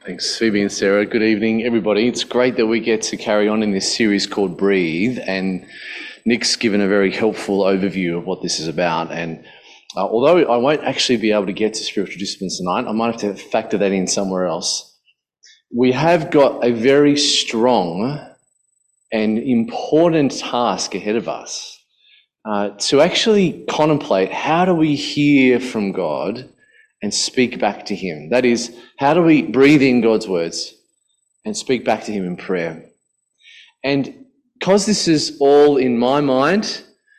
Thanks, Phoebe and Sarah. Good evening, everybody. It's great that we get to carry on in this series called Breathe, and Nick's given a very helpful overview of what this is about. And although I won't actually be able to get to spiritual disciplines tonight, I might have to factor that in somewhere else. We have got a very strong and important task ahead of us to actually contemplate how do we hear from God and speak back to him. That is, how do we breathe in God's words and speak back to him in prayer? And because this is all in my mind,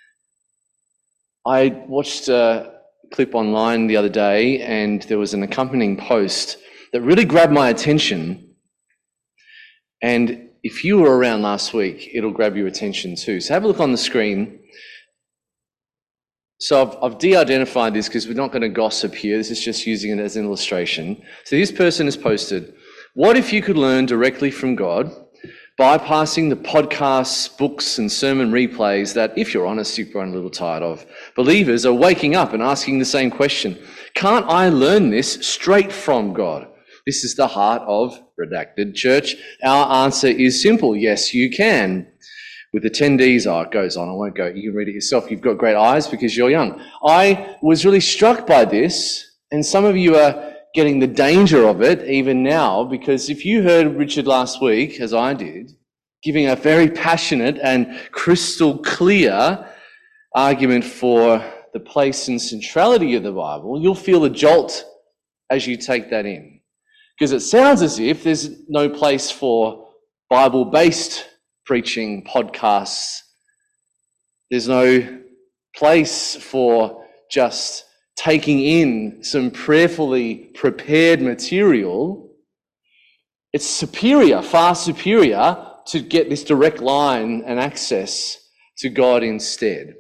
I watched a clip online the other day and there was an accompanying post that really grabbed my attention. And if you were around last week, it'll grab your attention too. So have a look on the screen. So I've de-identified this because we're not going to gossip here. This is just using it as an illustration. So this person has posted, what if you could learn directly from God, bypassing the podcasts, books and sermon replays that, if you're honest, you've grown a little tired of? Believers are waking up and asking the same question. Can't I learn this straight from God? This is the heart of Redacted Church. Our answer is simple. Yes, you can. With attendees, it goes on, I won't go, you can read it yourself. You've got great eyes because you're young. I was really struck by this, and some of you are getting the danger of it even now, because if you heard Richard last week, as I did, giving a very passionate and crystal clear argument for the place and centrality of the Bible, you'll feel a jolt as you take that in. Because it sounds as if there's no place for Bible-based preaching, podcasts. There's no place for just taking in some prayerfully prepared material. It's superior, far superior, to get this direct line and access to God instead.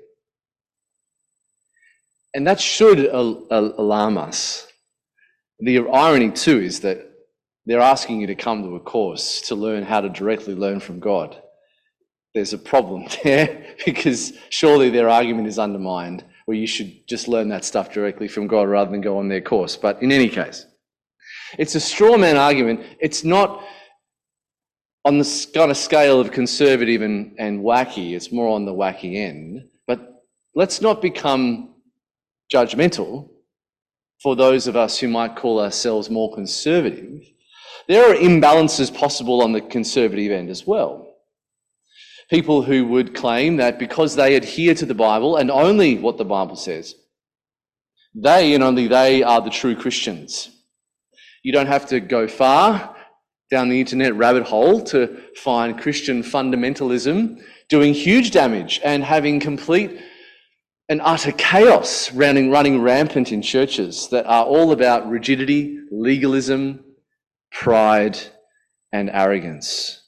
And that should alarm us. The irony too is that they're asking you to come to a course to learn how to directly learn from God. There's a problem there, because surely their argument is undermined, where you should just learn that stuff directly from God rather than go on their course. But in any case, it's a straw man argument. It's not on the kind of scale of conservative and wacky. It's more on the wacky end. But let's not become judgmental for those of us who might call ourselves more conservative. There are imbalances possible on the conservative end as well. People who would claim that because they adhere to the Bible and only what the Bible says, they and only they are the true Christians. You don't have to go far down the internet rabbit hole to find Christian fundamentalism doing huge damage and having complete and utter chaos running rampant in churches that are all about rigidity, legalism, pride, and arrogance.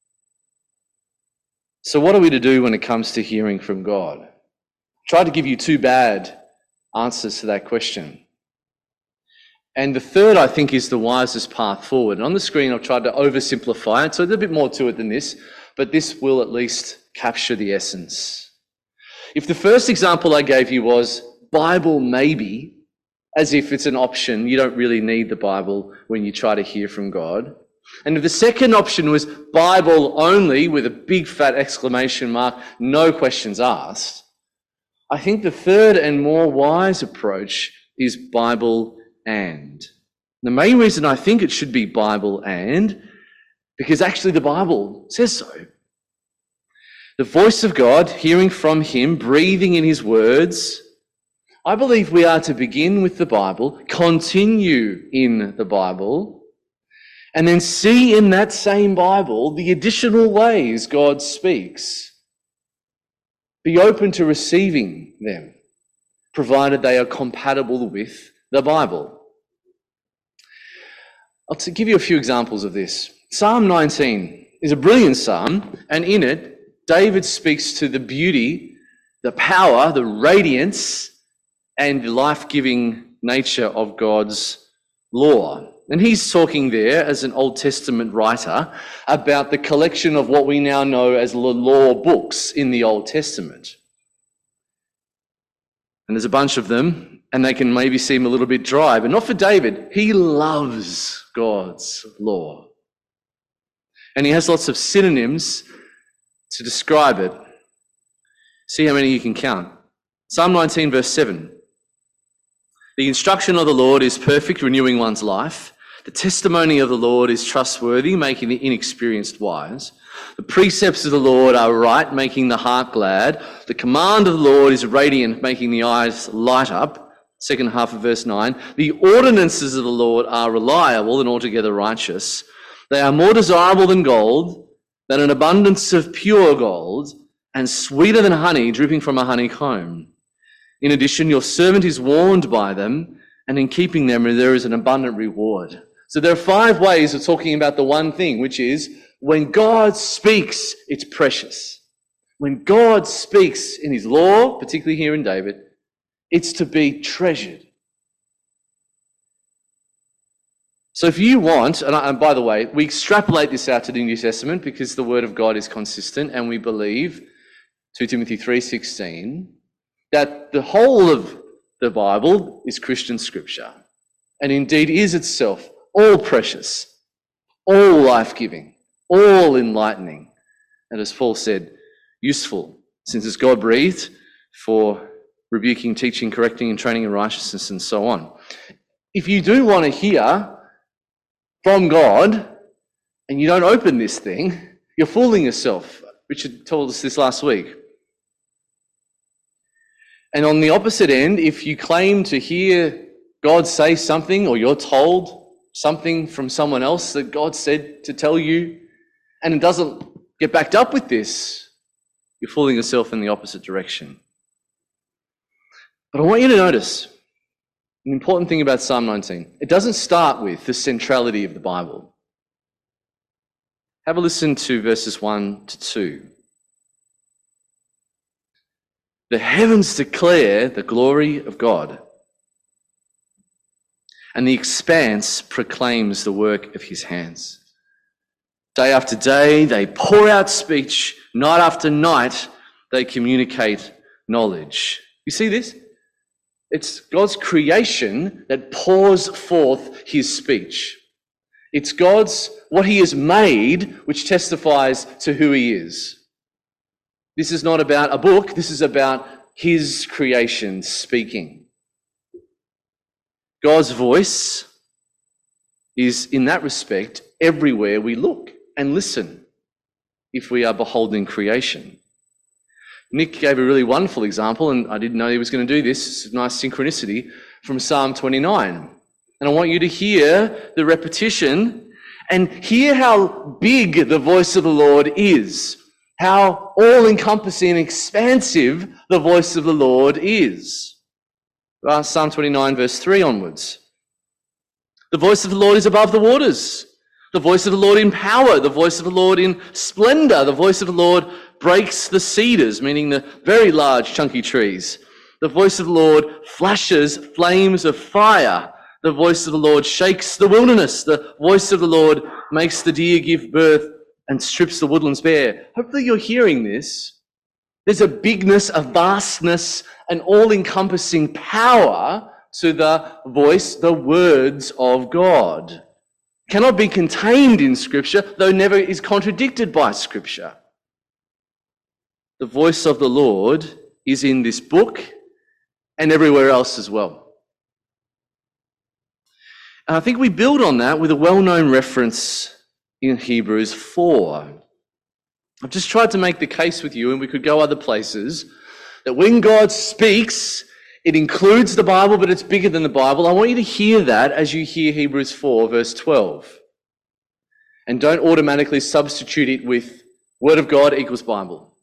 So what are we to do when it comes to hearing from God? I tried to give you two bad answers to that question. And the third, I think, is the wisest path forward. And on the screen, I've tried to oversimplify it, so there's a bit more to it than this, but this will at least capture the essence. If the first example I gave you was Bible maybe, as if it's an option, you don't really need the Bible when you try to hear from God. And if the second option was Bible only with a big fat exclamation mark, no questions asked, I think the third and more wise approach is Bible and. The main reason I think it should be Bible and, because actually the Bible says so. The voice of God, hearing from him, breathing in his words. I believe we are to begin with the Bible, continue in the Bible, and then see in that same Bible the additional ways God speaks. Be open to receiving them, provided they are compatible with the Bible. I'll give you a few examples of this. Psalm 19 is a brilliant psalm, and in it, David speaks to the beauty, the power, the radiance, and the life-giving nature of God's law. And he's talking there as an Old Testament writer about the collection of what we now know as the law books in the Old Testament. And there's a bunch of them, and they can maybe seem a little bit dry, but not for David. He loves God's law. And he has lots of synonyms to describe it. See how many you can count. Psalm 19, verse 7. The instruction of the Lord is perfect, renewing one's life. The testimony of the Lord is trustworthy, making the inexperienced wise. The precepts of the Lord are right, making the heart glad. The command of the Lord is radiant, making the eyes light up. Second half of verse 9. The ordinances of the Lord are reliable and altogether righteous. They are more desirable than gold, than an abundance of pure gold, and sweeter than honey dripping from a honeycomb. In addition, your servant is warned by them, and in keeping them there is an abundant reward. So there are 5 ways of talking about the one thing, which is when God speaks, it's precious. When God speaks in his law, particularly here in David, it's to be treasured. So if you want, and by the way, we extrapolate this out to the New Testament because the word of God is consistent, and we believe, 2 Timothy 3:16, that the whole of the Bible is Christian scripture, and indeed is itself all precious, all life-giving, all enlightening, and as Paul said, useful, since it's God-breathed for rebuking, teaching, correcting, and training in righteousness, and so on. If you do want to hear from God, and you don't open this thing, you're fooling yourself. Richard told us this last week. And on the opposite end, if you claim to hear God say something, or you're told something from someone else that God said to tell you, and it doesn't get backed up with this, you're fooling yourself in the opposite direction. But I want you to notice an important thing about Psalm 19. It doesn't start with the centrality of the Bible. Have a listen to verses 1 to 2. The heavens declare the glory of God, and the expanse proclaims the work of his hands. Day after day, they pour out speech. Night after night, they communicate knowledge. You see this? It's God's creation that pours forth his speech. It's God's, what he has made, which testifies to who he is. This is not about a book. This is about his creation speaking. God's voice is, in that respect, everywhere we look and listen if we are beholding creation. Nick gave a really wonderful example, and I didn't know he was going to do this. It's a nice synchronicity from Psalm 29. And I want you to hear the repetition and hear how big the voice of the Lord is, how all-encompassing and expansive the voice of the Lord is. Psalm 29, verse 3 onwards. The voice of the Lord is above the waters. The voice of the Lord in power. The voice of the Lord in splendor. The voice of the Lord breaks the cedars, meaning the very large, chunky trees. The voice of the Lord flashes flames of fire. The voice of the Lord shakes the wilderness. The voice of the Lord makes the deer give birth and strips the woodlands bare. Hopefully you're hearing this. There's a bigness, a vastness, an all-encompassing power to the voice, the words of God. Cannot be contained in Scripture, though never is contradicted by Scripture. The voice of the Lord is in this book and everywhere else as well. And I think we build on that with a well-known reference in Hebrews 4. I've just tried to make the case with you, and we could go other places, that when God speaks, it includes the Bible, but it's bigger than the Bible. I want you to hear that as you hear Hebrews 4, verse 12. And don't automatically substitute it with Word of God equals Bible.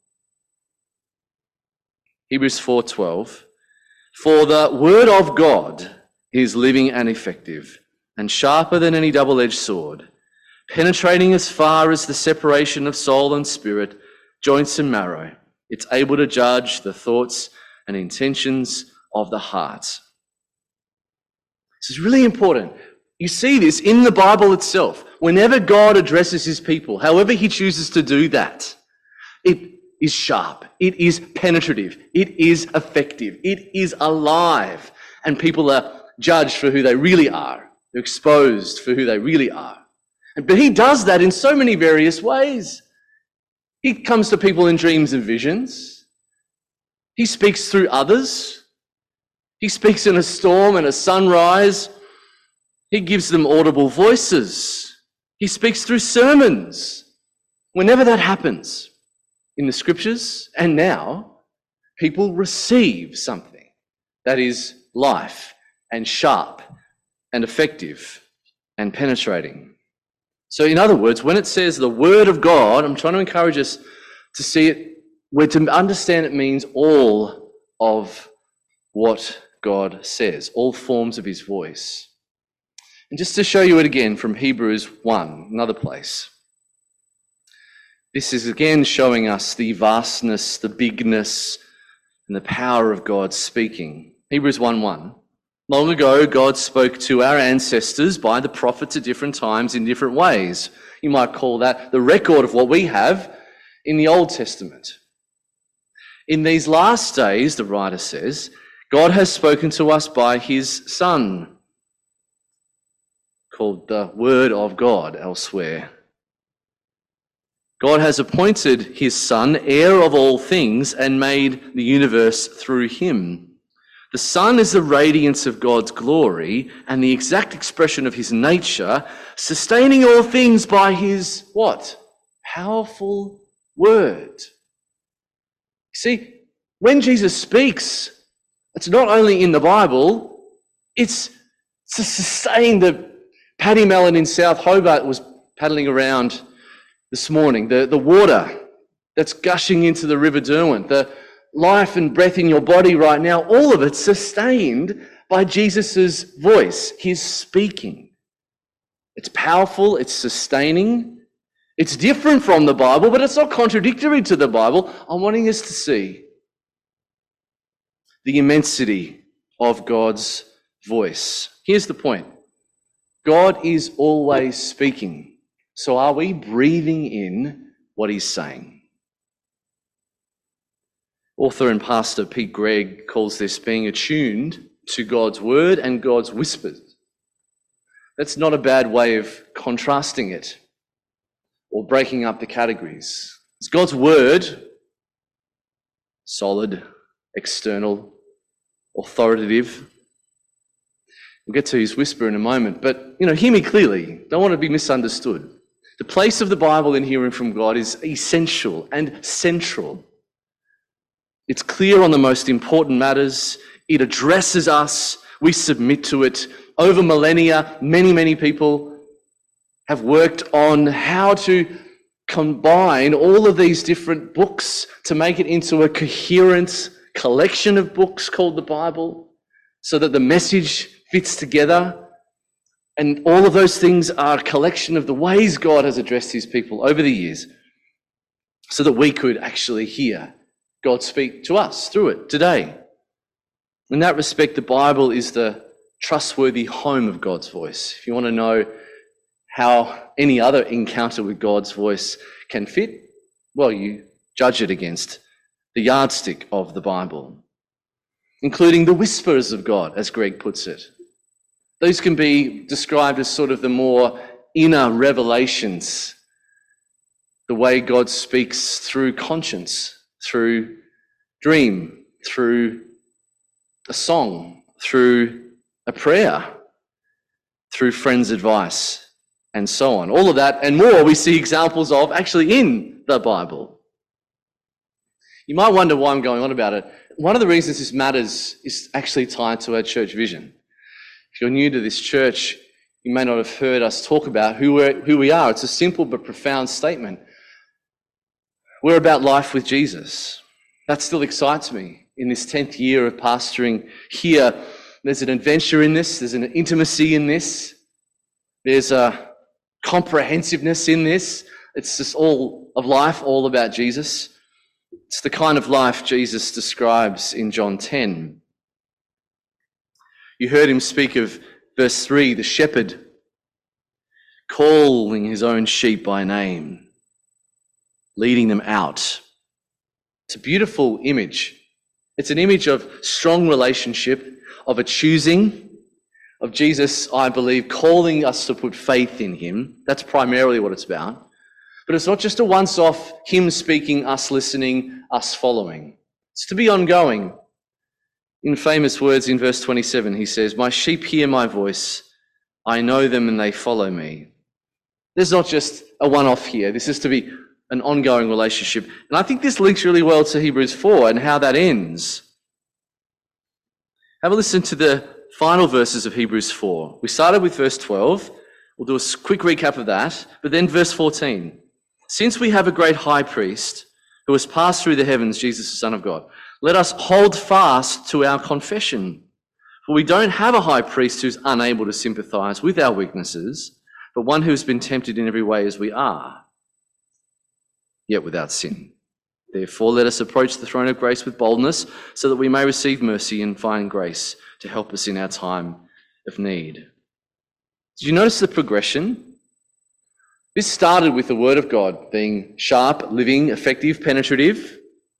Hebrews 4:12. For the Word of God is living and effective, and sharper than any double-edged sword, penetrating as far as the separation of soul and spirit, joints and marrow. It's able to judge the thoughts and intentions of the heart. This is really important. You see this in the Bible itself. Whenever God addresses his people, however he chooses to do that, it is sharp. It is penetrative. It is effective. It is alive. And people are judged for who they really are. They're exposed for who they really are. But he does that in so many various ways. He comes to people in dreams and visions. He speaks through others. He speaks in a storm and a sunrise. He gives them audible voices. He speaks through sermons. Whenever that happens in the scriptures and now, people receive something that is life and sharp and effective and penetrating. So in other words, when it says the word of God, I'm trying to encourage us to see it, where to understand it means all of what God says, all forms of his voice. And just to show you it again from Hebrews 1, another place. This is again showing us the vastness, the bigness, and the power of God speaking. Hebrews 1:1. Long ago, God spoke to our ancestors by the prophets at different times in different ways. You might call that the record of what we have in the Old Testament. In these last days, the writer says, God has spoken to us by his Son, called the Word of God elsewhere. God has appointed his Son, heir of all things, and made the universe through him. The Son is the radiance of God's glory and the exact expression of his nature, sustaining all things by his, what? Powerful word. See, when Jesus speaks, it's not only in the Bible, it's to sustain. The Paddy Mellon in South Hobart was paddling around this morning. The water that's gushing into the River Derwent, the life and breath in your body right now, all of it sustained by Jesus' voice, his speaking. It's powerful, it's sustaining, it's different from the Bible, but it's not contradictory to the Bible. I'm wanting us to see the immensity of God's voice. Here's the point. God is always speaking. So are we breathing in what he's saying? Author and pastor Pete Greig calls this being attuned to God's word and God's whispers. That's not a bad way of contrasting it or breaking up the categories. It's God's word, solid, external, authoritative. We'll get to his whisper in a moment, but hear me clearly. Don't want to be misunderstood. The place of the Bible in hearing from God is essential and central. It's clear on the most important matters. It addresses us. We submit to it. Over millennia, many people have worked on how to combine all of these different books to make it into a coherent collection of books called the Bible, so that the message fits together. And all of those things are a collection of the ways God has addressed his people over the years, so that we could actually hear God speak to us through it today. In that respect, the Bible is the trustworthy home of God's voice. If you want to know how any other encounter with God's voice can fit, well, you judge it against the yardstick of the Bible, including the whispers of God, as Greg puts it. Those can be described as sort of the more inner revelations, the way God speaks through conscience, through dream, through a song, through a prayer, through friends' advice, and so on. All of that and more we see examples of actually in the Bible. You might wonder why I'm going on about it. One of the reasons this matters is actually tied to our church vision. If you're new to this church, you may not have heard us talk about who we are. It's a simple but profound statement. We're about life with Jesus. That still excites me. In this 10th year of pastoring here, there's an adventure in this, there's an intimacy in this, there's a comprehensiveness in this. It's just all of life, all about Jesus. It's the kind of life Jesus describes in John 10. You heard him speak of verse 3, the shepherd calling his own sheep by name, leading them out It's a beautiful image. It's an image of strong relationship, of a choosing, of Jesus, I believe, calling us to put faith in him. That's primarily what it's about. But it's not just a once-off, him speaking, us listening, us following. It's to be ongoing. In famous words in verse 27, he says, "My sheep hear my voice. I know them and they follow me." There's not just a one-off here. This is to be an ongoing relationship. And I think this links really well to Hebrews 4 and how that ends. Have a listen to the final verses of Hebrews 4. We started with verse 12. We'll do a quick recap of that. But then verse 14. "Since we have a great high priest who has passed through the heavens, Jesus, the Son of God, let us hold fast to our confession. For we don't have a high priest who's unable to sympathize with our weaknesses, but one who has been tempted in every way as we are, yet without sin. Therefore, let us approach the throne of grace with boldness so that we may receive mercy and find grace to help us in our time of need." Did you notice the progression? This started with the Word of God being sharp, living, effective, penetrative.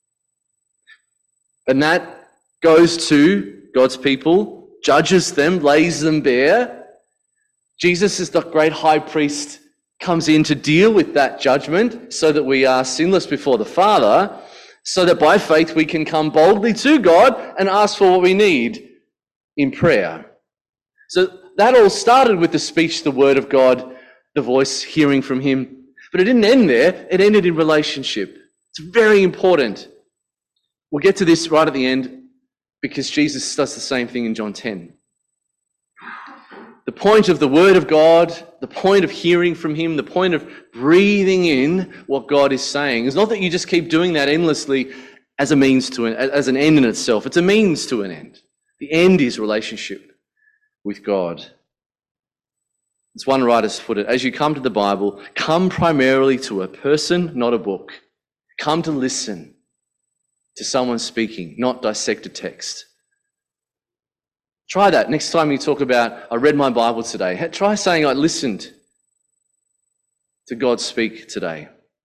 And that goes to God's people, judges them, lays them bare. Jesus is the great high priest, comes in to deal with that judgment so that we are sinless before the Father, so that by faith we can come boldly to God and ask for what we need in prayer. So that all started with the speech, the Word of God, the voice, hearing from him. But it didn't end there. It ended in relationship. It's very important. We'll get to this right at the end because Jesus does the same thing in John 10. The point of the Word of God, the point of hearing from him, the point of breathing in what God is saying is not that you just keep doing that endlessly as a means to as an end in itself. It's a means to an end. The end is relationship with God. As one writer's put it, as you come to the Bible, come primarily to a person, not a book. Come to listen to someone speaking, not dissect a text. Try that. Next time you talk about, I read my Bible today, try saying, I listened to God speak today.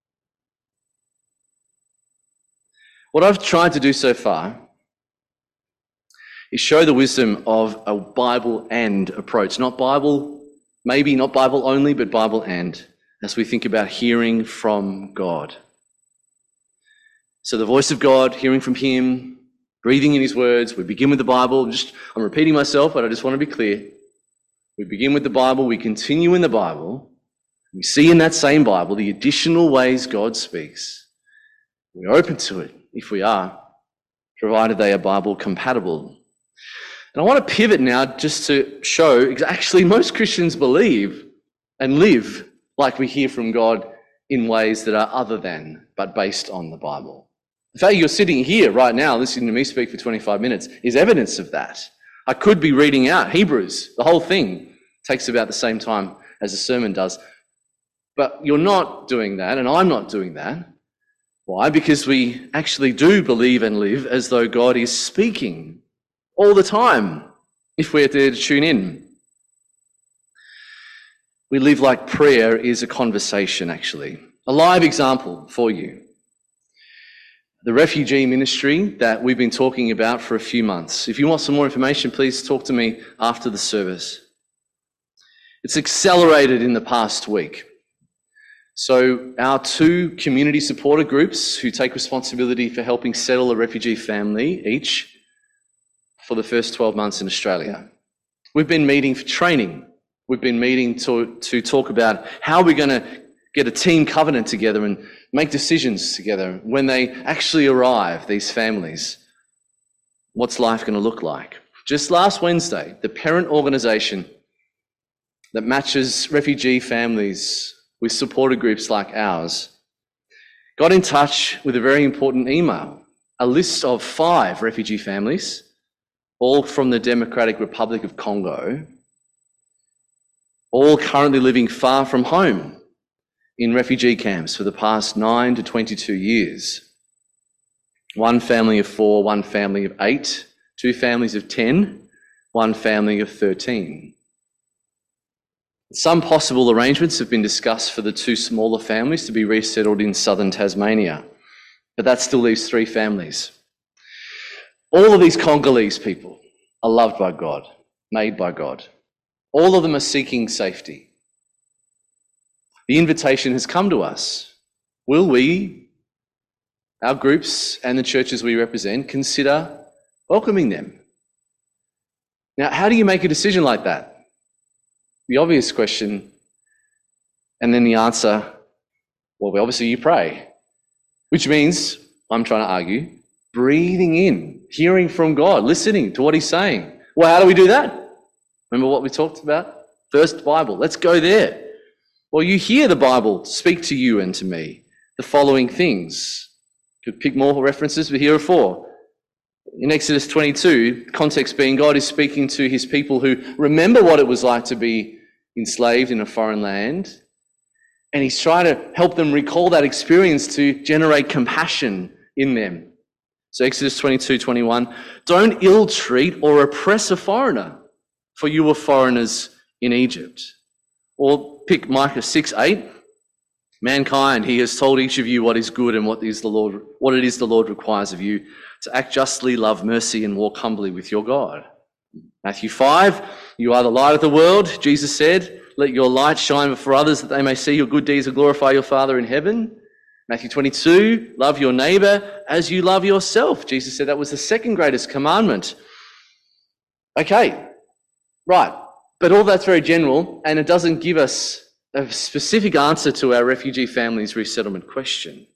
What I've tried to do so far is show the wisdom of a Bible and approach. Not Bible, maybe not Bible only, but Bible and, as we think about hearing from God. So the voice of God, hearing from him, breathing in his words. We begin with the Bible. I'm repeating myself, but I just want to be clear. We begin with the Bible. We continue in the Bible. We see in that same Bible the additional ways God speaks. We're open to it if we are, provided they are Bible compatible. And I want to pivot now just to show actually most Christians believe and live like we hear from God in ways that are other than, but based on the Bible. The fact you're sitting here right now listening to me speak for 25 minutes is evidence of that. I could be reading out Hebrews. The whole thing takes about the same time as a sermon does. But you're not doing that, and I'm not doing that. Why? Because we actually do believe and live as though God is speaking all the time, if we're there to tune in. We live like prayer is a conversation, actually. A live example for you. The refugee ministry that we've been talking about for a few months. If you want some more information, please talk to me after the service. It's accelerated in the past week. So our 2 community supporter groups who take responsibility for helping settle a refugee family each for the first 12 months in Australia. We've been meeting for training. We've been meeting to talk about how we're going to get a team covenant together and make decisions together when they actually arrive, these families. What's life going to look like? Just last Wednesday, the parent organisation that matches refugee families with supporter groups like ours got in touch with a very important email, a list of 5 refugee families, all from the Democratic Republic of Congo, all currently living far from home in refugee camps for the past 9 to 22 years. 1 family of 4, 1 family of 8, 2 families of 10, 1 family of 13. Some possible arrangements have been discussed for the 2 smaller families to be resettled in southern Tasmania. But that still leaves 3 families. All of these Congolese people are loved by God, made by God. All of them are seeking safety. The invitation has come to us. Will we, our groups and the churches we represent, consider welcoming them? Now, how do you make a decision like that? The obvious question, and then the answer, well, obviously you pray, which means, I'm trying to argue, breathing in, hearing from God, listening to what he's saying. Well, how do we do that? Remember what we talked about? First, Bible. Let's go there. Well, you hear the Bible speak to you and to me the following things. Could pick more references, but here are 4. In Exodus 22, context being God is speaking to his people who remember what it was like to be enslaved in a foreign land, and he's trying to help them recall that experience to generate compassion in them. So Exodus 22:21, don't ill-treat or oppress a foreigner, for you were foreigners in Egypt. Or pick Micah 6:8, mankind, he has told each of you what is good and what it is the Lord requires of you, to act justly, love mercy, and walk humbly with your God. Matthew 5, you are the light of the world. Jesus said, let your light shine before others that they may see your good deeds and glorify your Father in heaven. Matthew 22, love your neighbour as you love yourself. Jesus said that was the second greatest commandment. Okay, right. But all that's very general, and it doesn't give us a specific answer to our refugee families resettlement question.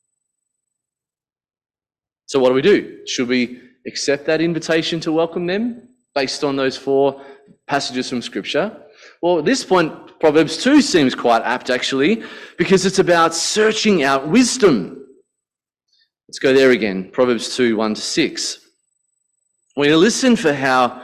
So what do? Should we accept that invitation to welcome them based on those 4 passages from Scripture? Well, at this point, Proverbs 2 seems quite apt, actually, because it's about searching out wisdom. Let's go there again. Proverbs 2, 1-6. We're to listen for how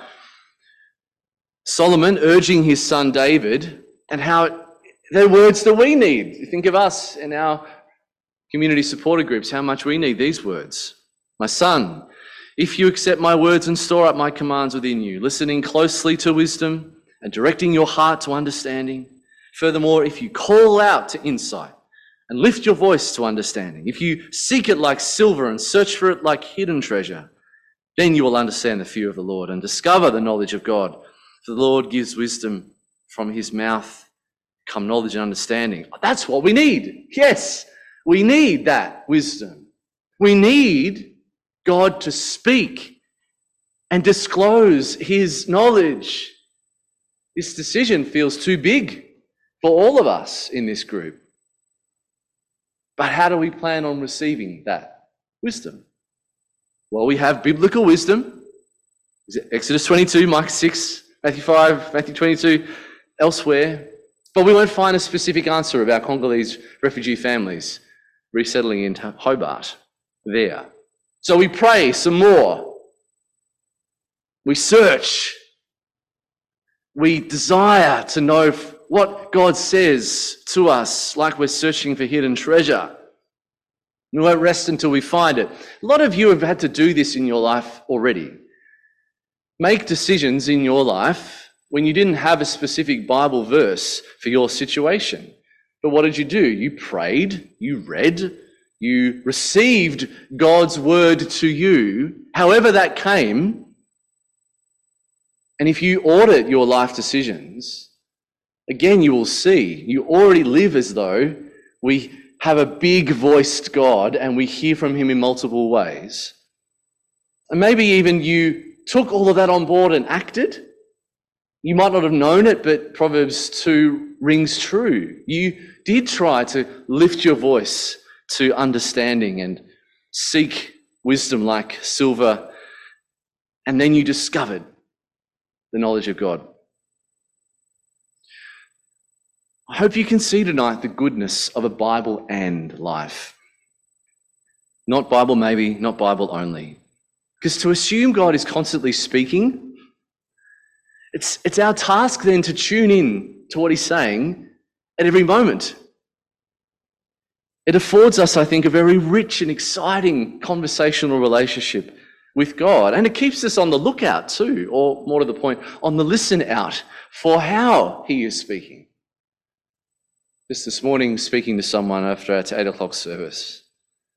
Solomon urging his son David, and how they're words that we need. You think of us in our community supporter groups, how much we need these words. My son, if you accept my words and store up my commands within you, listening closely to wisdom and directing your heart to understanding. Furthermore, if you call out to insight and lift your voice to understanding, if you seek it like silver and search for it like hidden treasure, then you will understand the fear of the Lord and discover the knowledge of God. For the Lord gives wisdom, from his mouth come knowledge and understanding. That's what we need. Yes, we need that wisdom. We need God to speak and disclose his knowledge. This decision feels too big for all of us in this group. But how do we plan on receiving that wisdom? Well, we have biblical wisdom. Exodus 22, Micah 6, Matthew 5, Matthew 22, elsewhere. But we won't find a specific answer about Congolese refugee families resettling in Hobart there. So we pray some more. We search. We desire to know what God says to us, like we're searching for hidden treasure. We won't rest until we find it. A lot of you have had to do this in your life already. Make decisions in your life when you didn't have a specific Bible verse for your situation. But what did? You prayed, you read, you received God's word to you, however that came. And if you audit your life decisions, again, you will see you already live as though we have a big voiced God and we hear from him in multiple ways. And maybe even you took all of that on board and acted. You might not have known it, but Proverbs 2 rings true. You did try to lift your voice to understanding and seek wisdom like silver, and then you discovered the knowledge of God. I hope you can see tonight the goodness of a Bible and life. Not Bible maybe, not Bible only. Because to assume God is constantly speaking, it's our task then to tune in to what he's saying at every moment. It affords us, I think, a very rich and exciting conversational relationship with God. And it keeps us on the lookout too, or more to the point, on the listen out for how he is speaking. Just this morning, speaking to someone after our 8 o'clock service,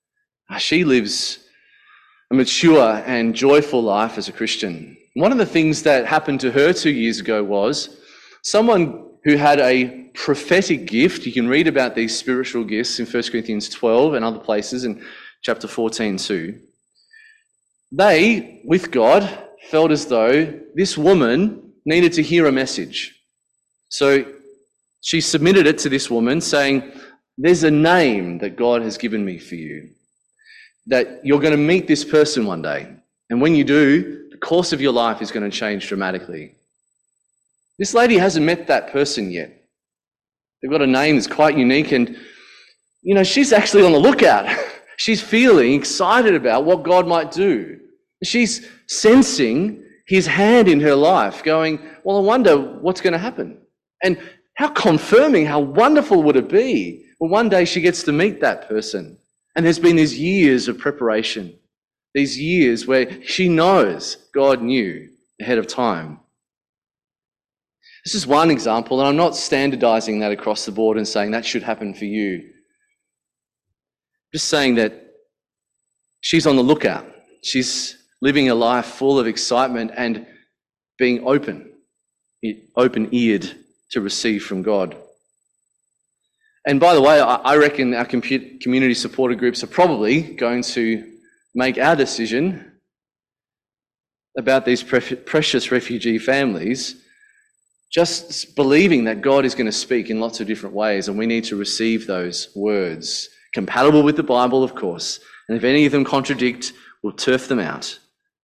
She lives a mature and joyful life as a Christian. One of the things that happened to her 2 years ago was someone who had a prophetic gift. You can read about these spiritual gifts in 1 Corinthians 12 and other places in chapter 14 too. They, with God, felt as though this woman needed to hear a message. So she submitted it to this woman saying, there's a name that God has given me for you, that you're going to meet this person one day. And when you do, the course of your life is going to change dramatically. This lady hasn't met that person yet. They've got a name that's quite unique, and, she's actually on the lookout. She's feeling excited about what God might do. She's sensing his hand in her life, going, well, I wonder what's going to happen. And how confirming, how wonderful would it be? Well, one day she gets to meet that person. And there's been these years of preparation, these years where she knows God knew ahead of time. This is one example, and I'm not standardizing that across the board and saying that should happen for you. I'm just saying that she's on the lookout. She's living a life full of excitement and being open-eared to receive from God. And by the way, I reckon our community supporter groups are probably going to make our decision about these precious refugee families, just believing that God is going to speak in lots of different ways, and we need to receive those words, compatible with the Bible, of course. And if any of them contradict, we'll turf them out.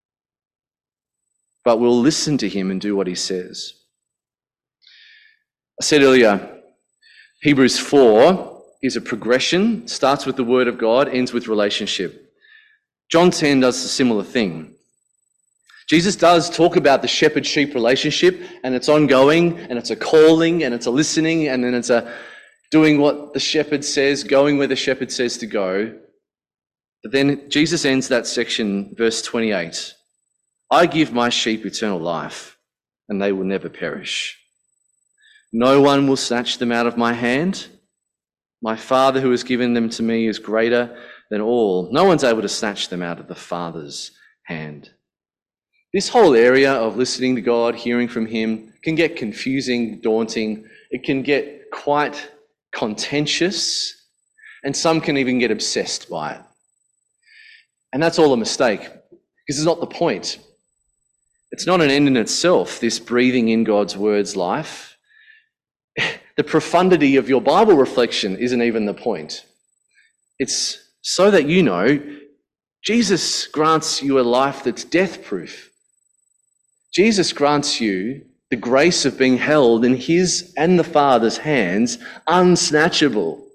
But we'll listen to him and do what he says. I said earlier, Hebrews 4 is a progression, starts with the word of God, ends with relationship. John 10 does a similar thing. Jesus does talk about the shepherd-sheep relationship, and it's ongoing, and it's a calling, and it's a listening, and then it's a doing what the shepherd says, going where the shepherd says to go. But then Jesus ends that section, verse 28. I give my sheep eternal life, and they will never perish. No one will snatch them out of my hand. My Father who has given them to me is greater than all. No one's able to snatch them out of the Father's hand. This whole area of listening to God, hearing from him, can get confusing, daunting. It can get quite contentious, and some can even get obsessed by it. And that's all a mistake, because it's not the point. It's not an end in itself, this breathing in God's words life. The profundity of your Bible reflection isn't even the point. It's so that you know Jesus grants you a life that's death-proof. Jesus grants you the grace of being held in his and the Father's hands, unsnatchable,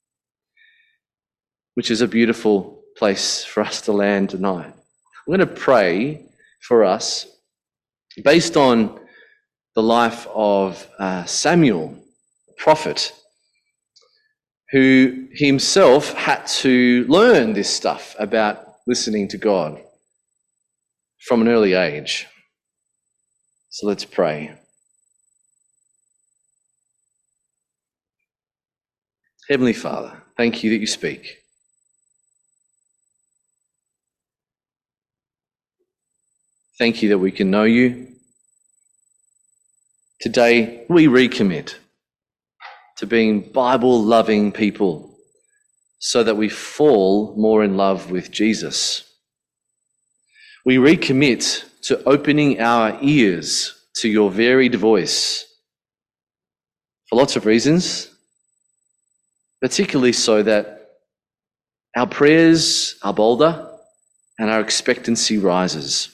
which is a beautiful place for us to land tonight. I'm going to pray for us based on the life of Samuel, prophet, who himself had to learn this stuff about listening to God from an early age. So let's pray. Heavenly Father, thank you that you speak. Thank you that we can know you. Today, we recommit to being Bible-loving people so that we fall more in love with Jesus. We recommit to opening our ears to your varied voice for lots of reasons, particularly so that our prayers are bolder and our expectancy rises.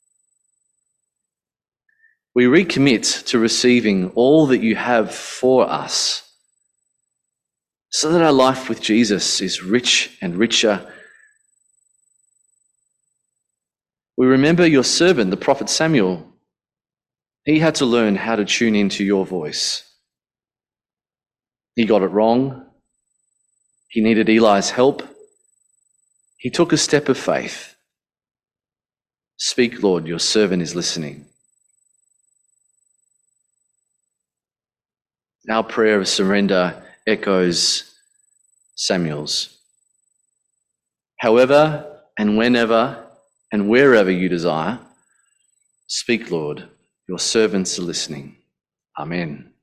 We recommit to receiving all that you have for us so that our life with Jesus is rich and richer. We remember your servant, the prophet Samuel. He had to learn how to tune into your voice. He got it wrong. He needed Eli's help. He took a step of faith. Speak, Lord, your servant is listening. Our prayer of surrender echoes Samuel's. however and whenever and wherever you desire. Speak, Lord. Your servants are listening. Amen.